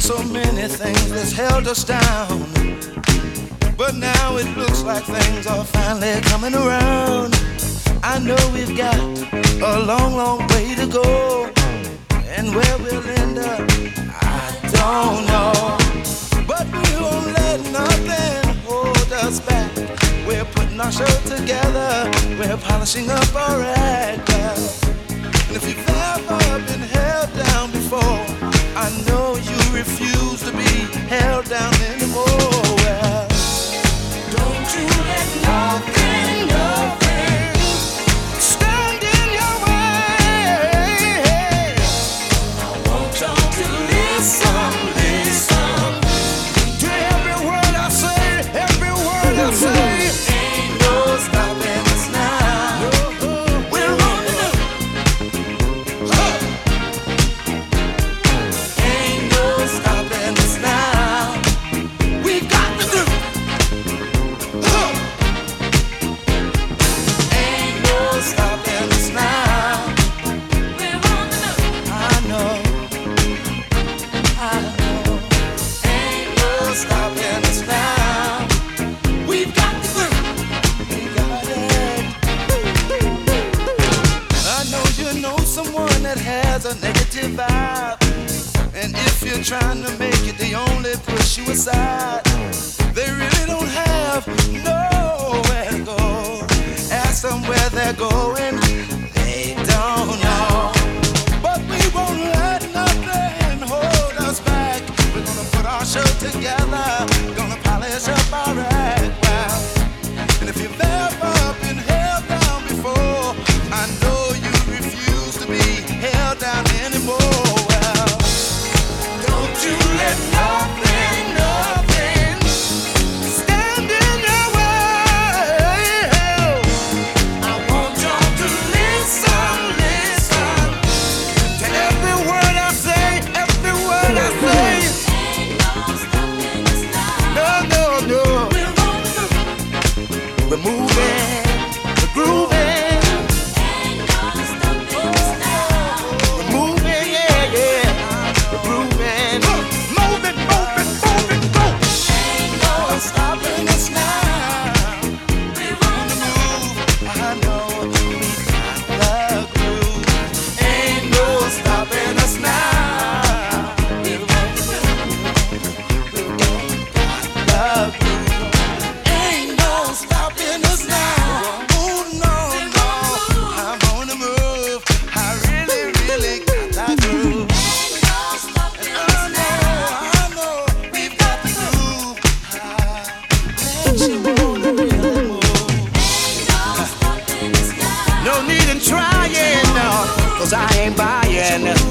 so many things that's held us down, but now it looks like things are finally coming around. I know we've got a long, long way to go, and where we'll end up, I don't know. But we won't let nothing hold us back. We're putting our show together, we're polishing up our act. And if you've ever been held down before, I know you refuse to be held down anymore. Well, don't you let nothing, nothing stand in your way. I want y'all to listen, listen to every word I say, every word I say. Ain't no stopping us now. We're on the move. Ain't no stopping us now. We got the groove. Ain't no stopping us now. We're on the move. I know. Ain't no stopping us now. We've got the groove. We got it. I know you know someone that has a negative vibe, and if you're trying to make it, they only push you aside. They really don't have nowhere to go. Ask them where they're going, they don't know. But we won't let nothing hold us back. We're gonna put our show together, gonna polish up our act. Wow. And if you've ever been held down before, I know you refuse to be held down anymore. Well, don't you let nothing, nothing stand in your way. I want y'all to listen, listen to every word I say, every word I say. No, no, no. We're moving, we're grooving. We're moving, yeah, yeah. We're grooving. Moving, moving, moving, go. Ain't no stopping us now. We're on the move. I know we got the groove. Ain't no stopping us now. We're on the move. We got the groove. Ain't no stopping us now. Oh no, no, I'm on the move. I really, really got that groove. I know, we've got the groove. Makes you wanna really move. No need in trying, no, 'cause I ain't buying. No,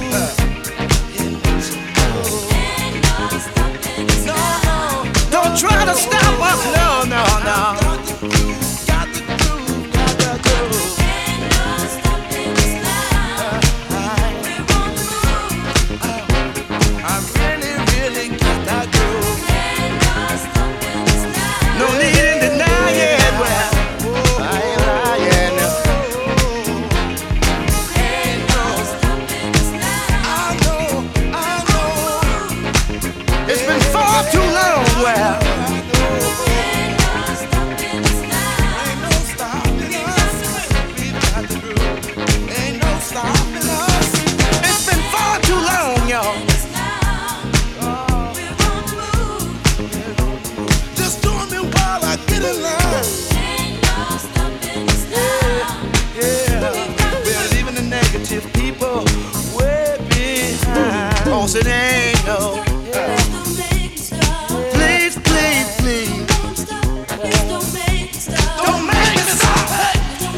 no, don't try to stop us, no, no, no. Got the groove, got the groove. I really, really got that groove. No need in denying, well, I ain't lying. I know, it's been far too long, well. Ain't no stopping us. We've got the groove. Ain't no stopping us. It's been far too long, y'all. Just doing me while I get in line. Yeah, we're leaving the negative people way behind. Oh, so they ain't no. Please, please, please. Don't make me stop. Hey.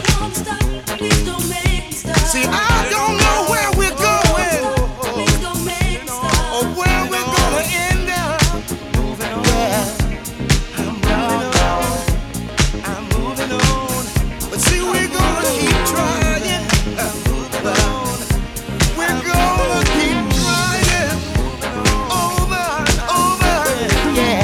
See, I don't know where we're going or where we're gonna end up. Moving on. I'm moving on. But see, we're gonna keep trying. Moving on. We're gonna keep trying over and over. Yeah.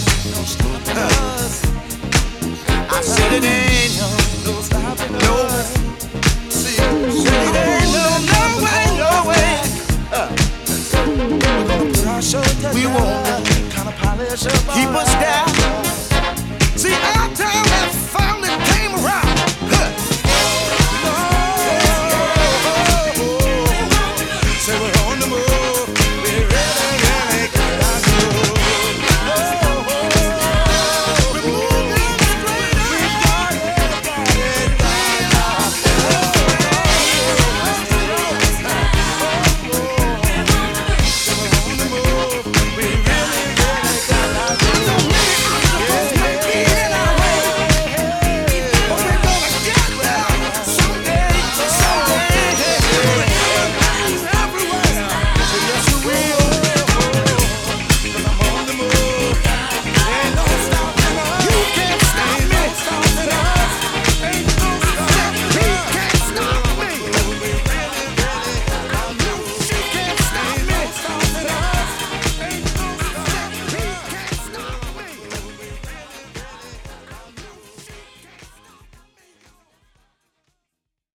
I said it ain't no stopping us. No. See, it ain't no way, no way. We're gonna put our show together. We keep us down.